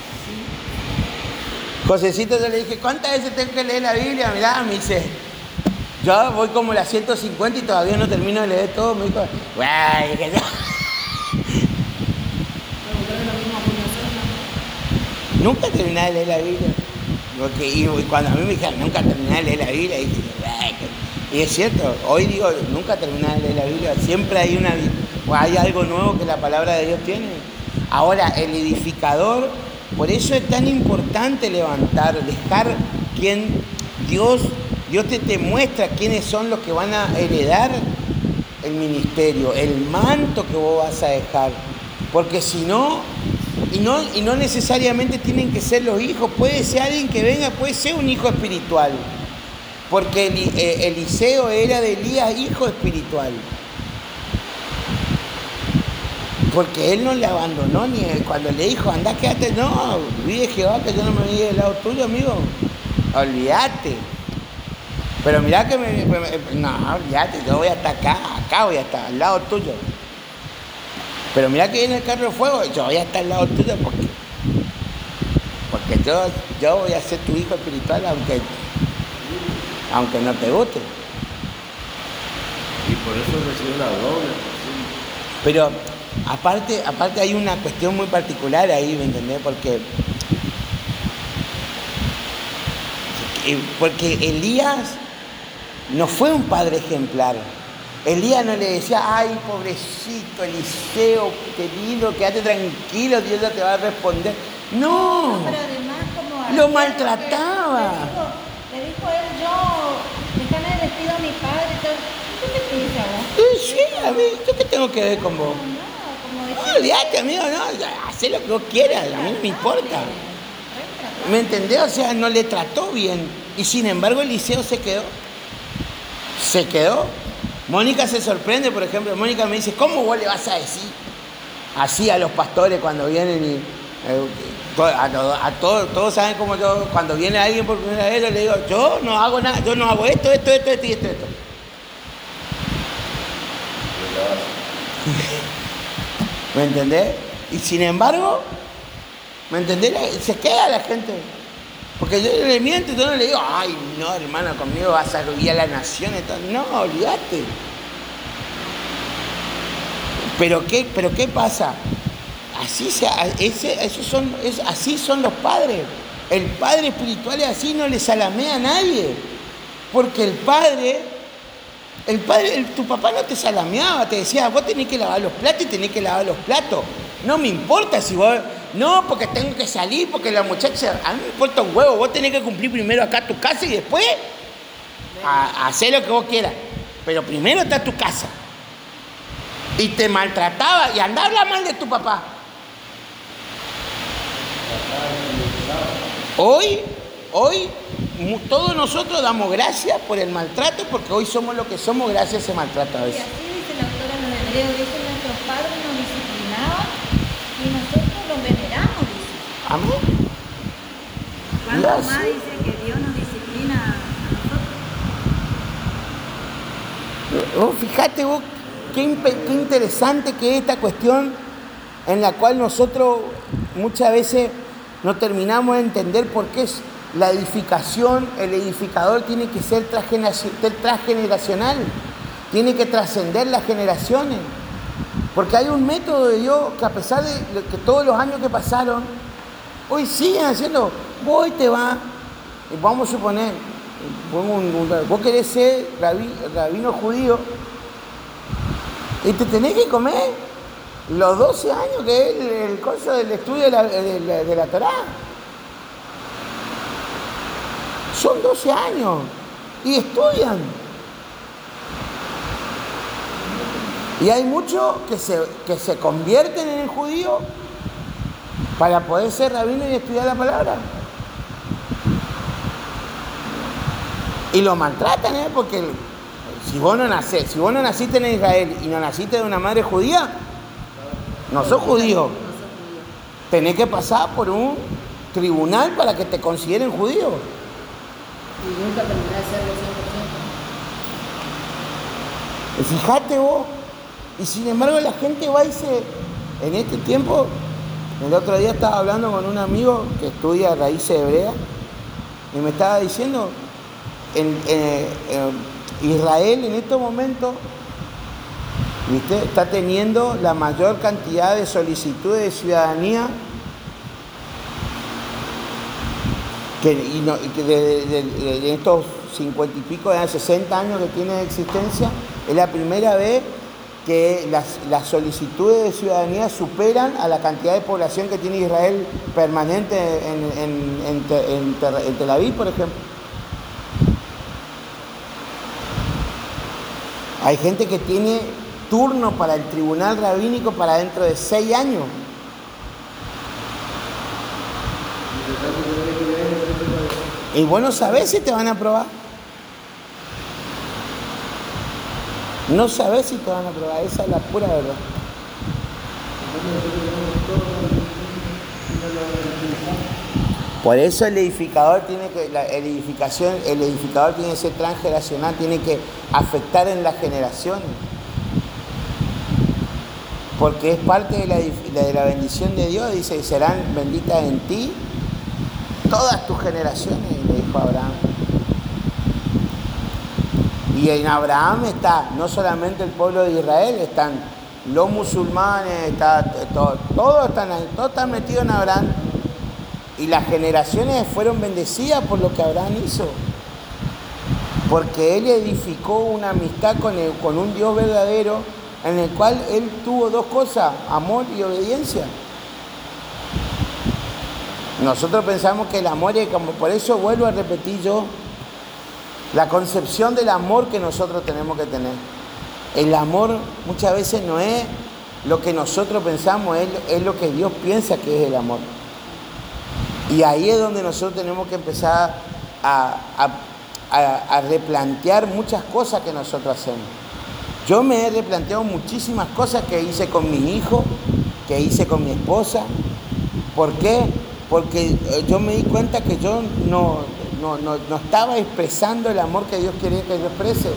Josecito, yo le dije, ¿cuántas veces tengo que leer la Biblia? Mirá, me dice, yo voy como las ciento cincuenta y todavía no termino de leer todo. Me dijo, güey, que yo... Nunca terminé de leer la Biblia. Porque, y cuando a mí me dijeron, nunca terminé de leer la Biblia, dije, "Ay, que-". Y es cierto, hoy digo, nunca terminé de leer la Biblia. Siempre hay, una, o hay algo nuevo que la palabra de Dios tiene. Ahora, el edificador, por eso es tan importante levantar, dejar quien Dios, Dios te, te muestra quiénes son los que van a heredar el ministerio, el manto que vos vas a dejar. Porque si no, y no, y no necesariamente tienen que ser los hijos, puede ser alguien que venga, puede ser un hijo espiritual. Porque Eli- eh, Eliseo era de Elías, hijo espiritual. Porque él no le abandonó ni cuando le dijo, andá, quédate, no, vive Jehová que yo no me voy del lado tuyo, amigo. Olvídate. Pero mirá que me, me- me- no, olvídate, yo voy hasta acá, acá voy a estar, al lado tuyo. Pero mirá que viene el carro de fuego, yo voy a estar al lado tuyo porque, porque yo, yo voy a ser tu hijo espiritual aunque, aunque no te guste. Y por eso recibe la doble porción. Pero aparte, aparte hay una cuestión muy particular ahí, ¿me entendés? Porque, eh, porque Elías no fue un padre ejemplar. Elías no le decía, ay, pobrecito Eliseo, querido, quédate tranquilo, Dios ya te va a responder. No, Pero además, como. Lo aquel maltrataba. que Le dijo, le dijo él, yo, déjame el vestido a mi padre y todo. ¿Tú qué te dice a vos? eh, sí, a mí, ¿yo qué tengo que ver con vos? No, como No, decir. olvídate, amigo, no, ya, hacé lo que vos quieras, a mí no me importa. ¿Me entendés? O sea, no le trató bien. Y sin embargo, Eliseo se quedó. Se quedó. Mónica se sorprende, por ejemplo. Mónica me dice, ¿cómo vos le vas a decir así a los pastores cuando vienen y... eh, to- a, to- a todos, todos saben cómo yo, cuando viene alguien por primera vez, yo le digo, yo no hago nada, yo no hago esto, esto, esto, esto y esto, esto. ¿Me entendés? Y sin embargo, ¿Me entendés? Se queda la gente. Porque yo le miento y yo no le digo, ay, no, hermano, conmigo vas a guiar la nación y todo. No, olvídate. ¿Pero qué, pero qué pasa? Así, se, ese, esos son, es, así son los padres. El padre espiritual es así, no le salamea a nadie. Porque el padre, el padre, el, tu papá no te salameaba, te decía, vos tenés que lavar los platos y tenés que lavar los platos. No me importa si vos... No, porque tengo que salir, porque la muchacha... A mí me importa un huevo, vos tenés que cumplir primero acá tu casa y después a, a hacer lo que vos quieras. Pero primero está tu casa. Y te maltrataba y andaba a hablar mal de tu papá. Hoy, hoy, todos nosotros damos gracias por el maltrato, porque hoy somos lo que somos gracias a ese maltrato a veces. Y así dice la autora de los Hebreos, dice nuestros padres nos disciplinaban y nosotros los veneramos, dice. Amén. ¿Cuánto más dice que Dios nos disciplina a nosotros? Vos fíjate vos qué, qué interesante que es esta cuestión en la cual nosotros muchas veces no terminamos de entender por qué es la edificación, el edificador tiene que ser transgeneracional, tiene que trascender las generaciones. Porque hay un método de Dios que a pesar de que todos los años que pasaron, hoy siguen haciendo, vos te vas, vamos a suponer, vos querés ser rabí, rabino judío y te tenés que comer los doce años que es el, el curso del estudio de la, de la, de la Torá. Son doce años y estudian. Y hay muchos que se, que se convierten en el judío para poder ser rabino y estudiar la palabra. Y lo maltratan, ¿eh? Porque si vos no nacés, si vos no naciste en Israel y no naciste de una madre judía, no sos judío. Tenés que pasar por un tribunal para que te consideren judío. Y nunca terminás de serlo cien por ciento. Fíjate vos. Y sin embargo la gente va y se... En este tiempo, el otro día estaba hablando con un amigo que estudia raíces hebreas y me estaba diciendo, en, en, en Israel en estos momentos, ¿viste?, está teniendo la mayor cantidad de solicitudes de ciudadanía que, y no, y que de, de, de, de estos cincuenta y pico, de sesenta años que tiene de existencia, es la primera vez que las, las solicitudes de ciudadanía superan a la cantidad de población que tiene Israel permanente en, en, en, en, en Tel Aviv, por ejemplo. Hay gente que tiene turno para el tribunal rabínico para dentro de seis años. Y vos no sabés si te van a aprobar. No sabés si te van a aprobar, esa es la pura verdad. Por eso el edificador tiene que, la el edificación, el edificador tiene que ser transgeneracional, tiene que afectar en las generaciones. Porque es parte de la, de la bendición de Dios, dice, serán benditas en ti todas tus generaciones, le dijo Abraham. Y en Abraham está no solamente el pueblo de Israel, están los musulmanes, está, todo, todos están ahí, todos están metidos en Abraham. Y las generaciones fueron bendecidas por lo que Abraham hizo. Porque él edificó una amistad con, el, con un Dios verdadero, en el cual él tuvo dos cosas, amor y obediencia. Nosotros pensamos que el amor es como, por eso vuelvo a repetir yo, la concepción del amor que nosotros tenemos que tener. El amor muchas veces no es lo que nosotros pensamos, es, es lo que Dios piensa que es el amor. Y ahí es donde nosotros tenemos que empezar a, a, a, a replantear muchas cosas que nosotros hacemos. Yo me he replanteado muchísimas cosas que hice con mi hijo, que hice con mi esposa. ¿Por qué? Porque yo me di cuenta que yo no, no, no, no estaba expresando el amor que Dios quería que yo exprese.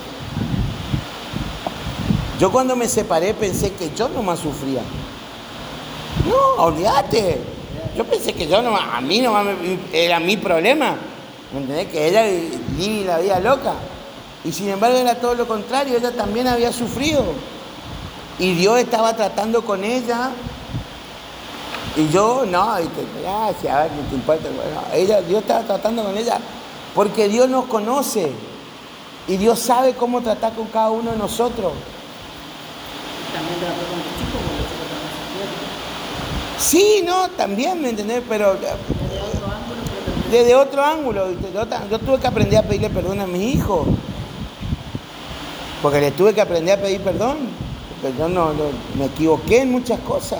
Yo cuando me separé pensé que yo nomás sufría. No, olvídate. yo pensé que yo no, a mí no era mi problema, ¿me entendés? Que ella vivía la vida loca. Y sin embargo era todo lo contrario, ella también había sufrido. Y Dios estaba tratando con ella. Y yo, no, y te, gracias, a ver, no te importa. Bueno, ella, Dios estaba tratando con ella porque Dios nos conoce. Y Dios sabe cómo tratar con cada uno de nosotros. También trató con los chicos, porque los chicos también se Sí, no, también, ¿me entendés? Pero desde otro ángulo, pero también. desde otro ángulo. Yo, yo tuve que aprender a pedirle perdón a mis hijos. Porque les tuve que aprender a pedir perdón. Porque yo no, no me equivoqué en muchas cosas.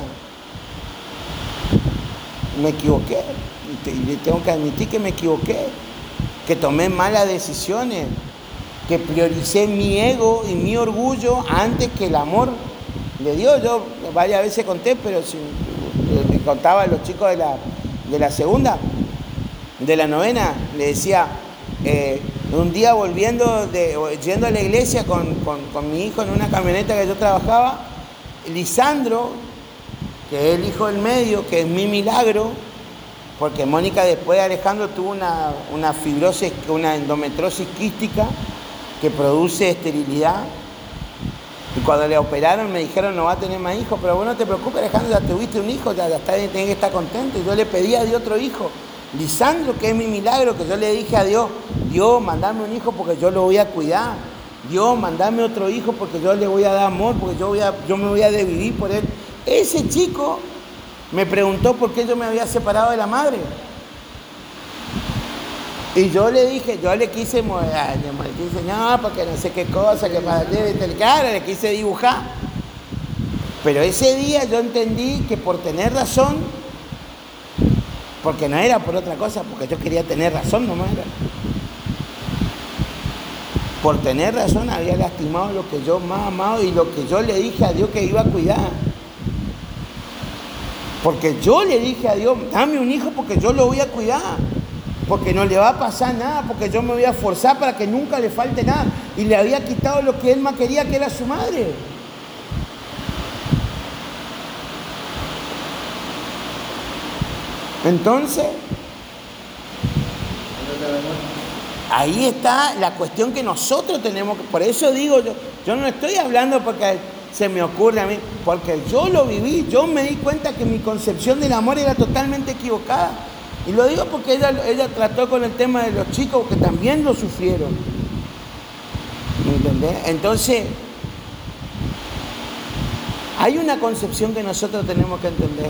Me equivoqué. Y, te, y tengo que admitir que me equivoqué. Que tomé malas decisiones. Que prioricé mi ego y mi orgullo antes que el amor de Dios. Yo varias veces conté, pero si, le contaba a los chicos de la, de la segunda, de la novena, le decía, eh, un día volviendo, de, yendo a la iglesia con, con, con mi hijo en una camioneta que yo trabajaba, Lisandro, que es el hijo del medio, que es mi milagro, porque Mónica después de Alejandro tuvo una, una fibrosis, una endometrosis quística, que produce esterilidad, y cuando le operaron me dijeron no va a tener más hijos, pero bueno, no te preocupes Alejandro, ya tuviste un hijo, ya, ya está, tenés que estar contento. Y yo le pedí a Dios otro hijo, Lisandro, que es mi milagro, que yo le dije a Dios, Dios, mandame un hijo porque yo lo voy a cuidar, Dios, mandame otro hijo porque yo le voy a dar amor, porque yo, voy a, yo me voy a dividir por él. Ese chico me preguntó por qué yo me había separado de la madre. Y yo le dije, yo le quise, le quise, no, porque no sé qué cosa, que para claro, le quise dibujar. Pero ese día yo entendí que por tener razón, porque no era por otra cosa, porque yo quería tener razón nomás era. Por tener razón había lastimado lo que yo más amado y lo que yo le dije a Dios que iba a cuidar. Porque yo le dije a Dios, dame un hijo porque yo lo voy a cuidar. Porque no le va a pasar nada, porque yo me voy a esforzar para que nunca le falte nada. Y le había quitado lo que él más quería, que era su madre. Entonces, ahí está la cuestión que nosotros tenemos que... Por eso digo, yo, yo no estoy hablando porque se me ocurre a mí, porque yo lo viví, yo me di cuenta que mi concepción del amor era totalmente equivocada. Y lo digo porque ella, ella trató con el tema de los chicos que también lo sufrieron. ¿Me entendés? Entonces, hay una concepción que nosotros tenemos que entender.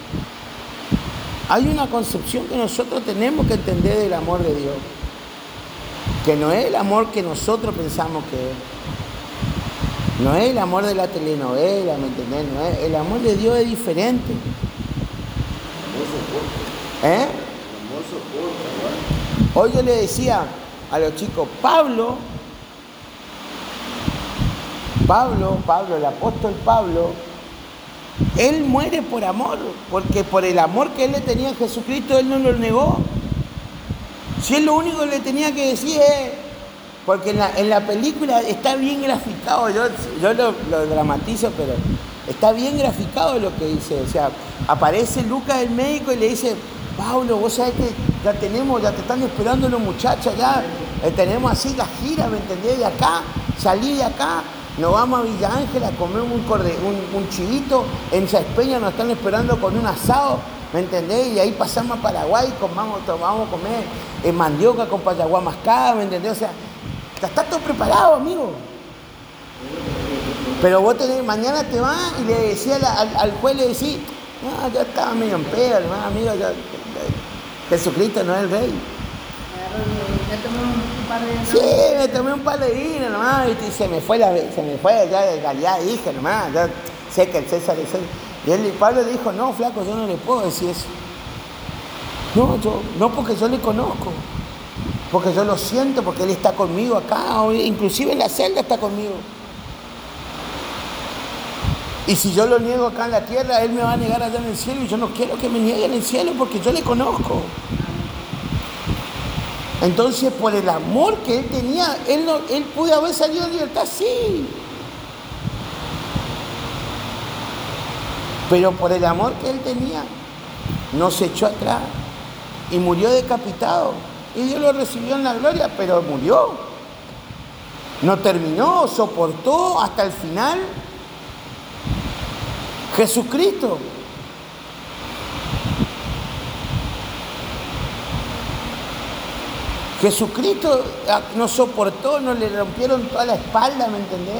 Hay una concepción que nosotros tenemos que entender del amor de Dios. Que no es el amor que nosotros pensamos que es. No es el amor de la telenovela, ¿me entendés? No es, el amor de Dios es diferente. ¿Eh? Hoy yo le decía a los chicos, Pablo, Pablo, Pablo, el apóstol Pablo, él muere por amor, porque por el amor que él le tenía a Jesucristo, él no lo negó. Si él lo único que le tenía que decir es, porque en la, en la película está bien graficado, yo, yo lo, lo dramatizo, pero está bien graficado lo que dice, o sea, aparece Lucas el médico y le dice, Pablo, vos sabés que ya tenemos, ya te están esperando los muchachos, ya eh, tenemos así la gira, ¿me entendés? De acá, salí de acá, nos vamos a Villa Ángela a comer un, corde, un, un chivito, en Saespeña nos están esperando con un asado, ¿me entendés? Y ahí pasamos a Paraguay, comamos, vamos a comer eh, mandioca con payaguá mascada, ¿me entendés? O sea, ya está todo preparado, amigo. Pero vos tenés, mañana te vas y le decís al, al juez, le decís, no, yo estaba medio en pedo, hermano, amigo, yo, Jesucristo no es el rey. ¿Me tomé un par de vinos? Sí, me tomé un par de vinos nomás, y se me fue la, se me fue ya de calidad, dije nomás, yo sé que el César es César. Y él, Pablo le dijo, no, flaco, yo no le puedo decir eso. No, yo, no porque yo le conozco, porque yo lo siento, porque él está conmigo acá, o inclusive en la celda está conmigo. Y si yo lo niego acá en la tierra, él me va a negar allá en el cielo, y yo no quiero que me niegue en el cielo porque yo le conozco. Entonces, por el amor que él tenía, él, no, él pudo haber salido en libertad, sí. Pero por el amor que él tenía, no se echó atrás y murió decapitado. Y Dios lo recibió en la gloria, pero murió. No terminó, soportó hasta el final. Jesucristo. Jesucristo no soportó, no le rompieron toda la espalda, ¿me entendés?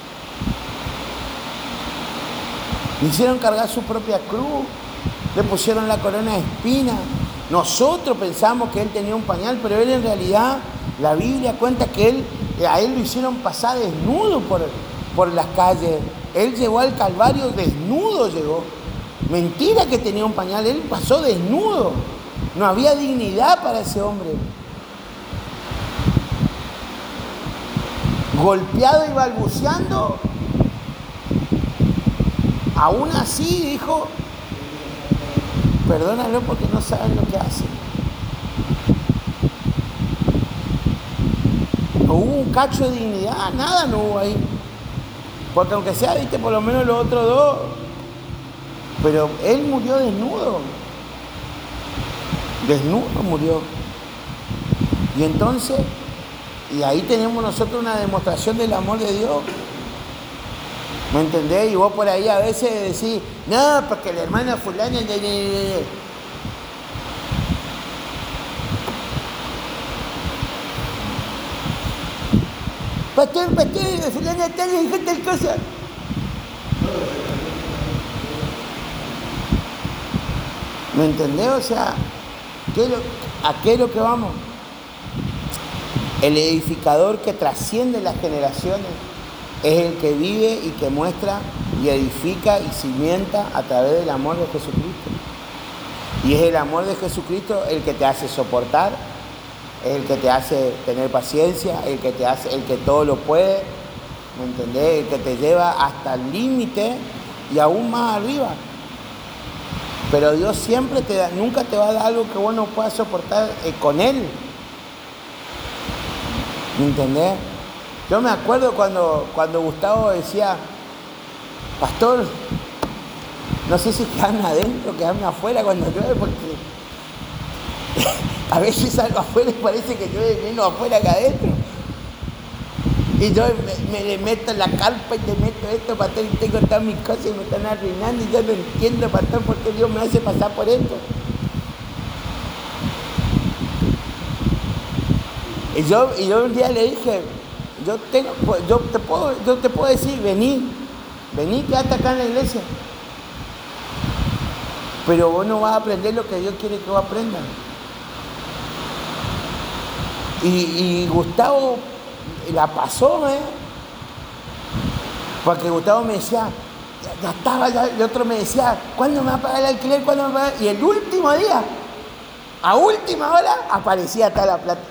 Le hicieron cargar su propia cruz, le pusieron la corona de espinas. Nosotros pensamos que él tenía un pañal, pero él en realidad, la Biblia cuenta que él, a él lo hicieron pasar desnudo por, por las calles. Él llegó al Calvario desnudo, llegó. Mentira que tenía un pañal, él pasó desnudo. No había dignidad para ese hombre. Golpeado y balbuceando, aún así dijo, perdónalo porque no saben lo que hacen. No hubo un cacho de dignidad, nada no hubo ahí. Porque aunque sea, viste, por lo menos los otros dos, pero él murió desnudo. Desnudo murió. Y entonces, y ahí tenemos nosotros una demostración del amor de Dios. ¿Me entendés? Y vos por ahí a veces decís, no, porque la hermana fulana... De, de, de. Pastor, pastor, fulana tal, dijo tal cosa. ¿Me entendés? O sea, ¿qué es lo, ¿a qué es lo que vamos? El edificador que trasciende las generaciones es el que vive y que muestra y edifica y cimienta a través del amor de Jesucristo. Y es el amor de Jesucristo el que te hace soportar, es el que te hace tener paciencia, el que te hace, el que todo lo puede, ¿me entendés? El que te lleva hasta el límite y aún más arriba. Pero Dios siempre te da, nunca te va a dar algo que vos no puedas soportar eh, con Él. ¿Me entendés? Yo me acuerdo cuando, cuando Gustavo decía, pastor, no sé si quedarme adentro o quedarme afuera cuando llueve, porque a veces salgo afuera y parece que llueve menos afuera que adentro. Y yo me, me le meto en la carpa y le meto esto, pastor, y tengo todas mis cosas y me están arruinando y yo no entiendo, pastor, por qué Dios me hace pasar por esto. Y yo, y yo un día le dije, yo, tengo, yo, te puedo, yo te puedo decir, vení, vení, quédate acá en la iglesia. Pero vos no vas a aprender lo que Dios quiere que vos aprendas. Y, y Gustavo la pasó, ¿eh? Porque Gustavo me decía, ya, ya estaba, ya, el otro me decía, ¿cuándo me va a pagar el alquiler? ¿Cuándo me va a pagar? Y el último día, a última hora, aparecía toda la plata.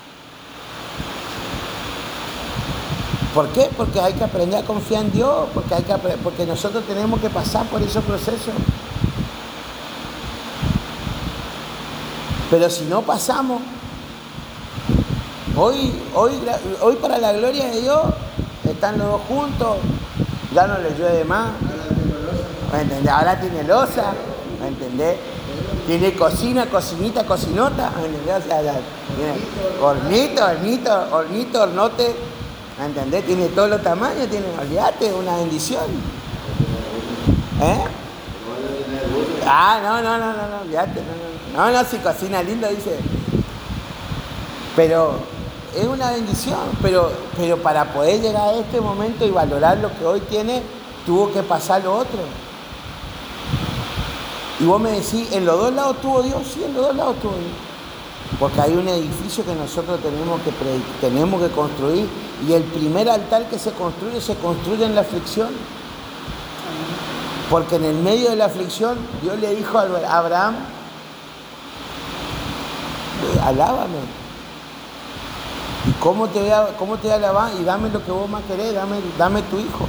¿Por qué? Porque hay que aprender a confiar en Dios, porque, hay que, porque nosotros tenemos que pasar por esos procesos. Pero si no pasamos, hoy, hoy, hoy para la gloria de Dios, están los dos juntos, ya no les llueve más, ¿me entendés? Ahora tiene loza, ¿me entendés? Tiene cocina, cocinita, cocinota, ¿me entendés? O sea, ya, tiene hornito, hornito, hornito, hornote, ¿me entendés? Tiene todos los tamaños, tiene, olvídate, una bendición. ¿Eh? Ah, no, no, no, no, no, olvídate, no, no. No, no, si cocina lindo, dice. Pero es una bendición, pero, pero para poder llegar a este momento y valorar lo que hoy tiene, tuvo que pasar lo otro. Y vos me decís, ¿en los dos lados tuvo Dios? Sí, en los dos lados tuvo Dios. Porque hay un edificio que nosotros tenemos que, tenemos que construir, y el primer altar que se construye, se construye en la aflicción. Porque en el medio de la aflicción, Dios le dijo a Abraham, alábame. ¿Y cómo te voy a, cómo te voy a alabar? Y dame lo que vos más querés, dame, dame tu hijo.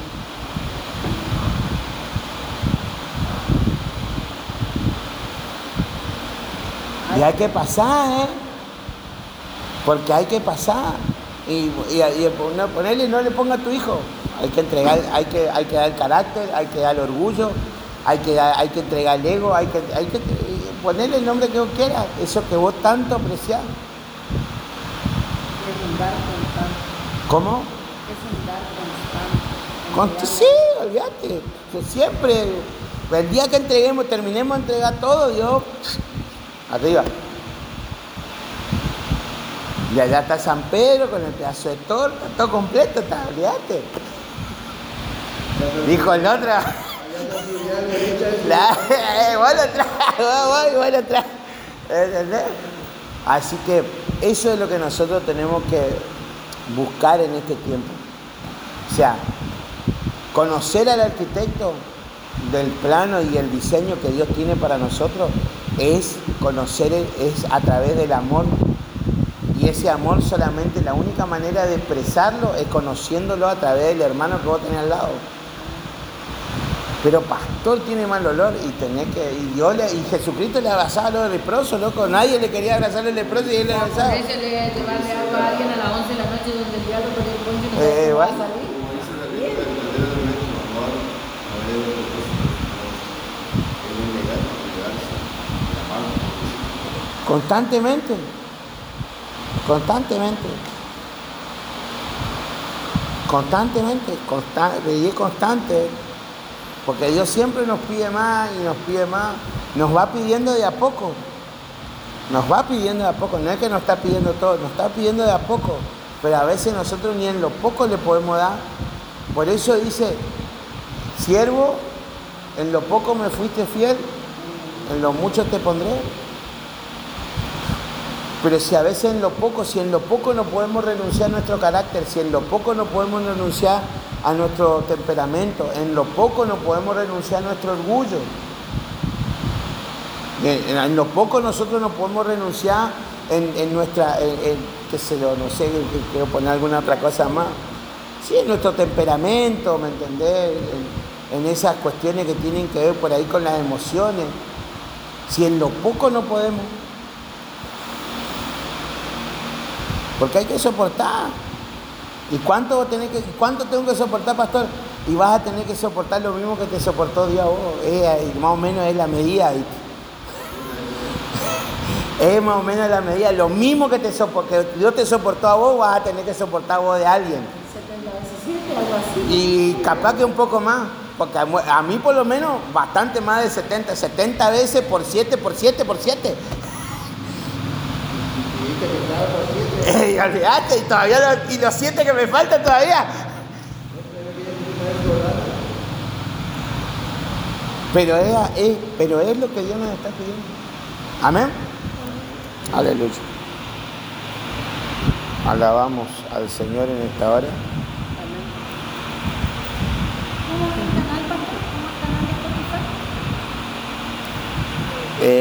Y hay que pasar, ¿eh? Porque hay que pasar. Y, y, y ponerle, no le ponga a tu hijo. Hay que entregar, hay que, hay que dar el carácter, hay que dar el orgullo, hay que, hay que entregar el ego, hay que, hay que ponerle el nombre que vos quieras, eso que vos tanto apreciás. Es un dar constante. ¿Cómo? Es un dar constante. Con, sí, olvídate, que siempre, el día que entreguemos, terminemos de entregar todo, Dios, arriba. Y allá está San Pedro con el pedazo de torta, todo completo, está, olvídate. Dijo el otro. La, eh, vos lo traes, vos, vos lo traes. ¿Entendés? Así que eso es lo que nosotros tenemos que buscar en este tiempo. O sea, conocer al arquitecto del plano y el diseño que Dios tiene para nosotros es conocer, es a través del amor. Y ese amor solamente, la única manera de expresarlo es conociéndolo a través del hermano que vos tenés al lado. Pero pastor tiene mal olor y tenés que. Y, Dios le, y Jesucristo le abrazaba a los leprosos, loco. Nadie le quería abrazar al leproso y él le abrazaba. Por eso le llevarle agua a alguien a las once de la noche donde el diablo perdió el poncho y no Eh, sabe cómo va a bueno. salir. Como dice la Biblia, el verdadero nuestro amor, a ver el propósito, es un legado, legarse, amar. Constantemente. Constantemente. Constantemente. Constante, y es constante. Porque Dios siempre nos pide más y nos pide más. Nos va pidiendo de a poco. Nos va pidiendo de a poco. No es que nos está pidiendo todo, nos está pidiendo de a poco. Pero a veces nosotros ni en lo poco le podemos dar. Por eso dice, siervo, en lo poco me fuiste fiel, en lo mucho te pondré. Pero si a veces en lo poco, si en lo poco no podemos renunciar a nuestro carácter, si en lo poco no podemos renunciar a nuestro temperamento, en lo poco no podemos renunciar a nuestro orgullo, en, en lo poco nosotros no podemos renunciar en, en nuestra, en, en, qué sé yo, no sé, quiero poner alguna otra cosa más, sí, en nuestro temperamento, ¿me entendés? En, en esas cuestiones que tienen que ver por ahí con las emociones, si en lo poco no podemos. Porque hay que soportar. ¿Y cuánto, vos tenés que, cuánto tengo que soportar, pastor? Y vas a tener que soportar lo mismo que te soportó Dios a vos. Es, más o menos es la medida. Es más o menos la medida. Lo mismo que, te sopor, que Dios te soportó a vos, vas a tener que soportar vos de alguien. setenta veces siete, algo así. Y capaz que un poco más. Porque a, a mí por lo menos bastante más de setenta. setenta veces por siete, por siete, por siete. Y olvidaste, y todavía lo, y los siete que me faltan todavía. Pero es, es, pero es lo que Dios nos está pidiendo. Amén. Aleluya. Alabamos al Señor en esta hora. Amén.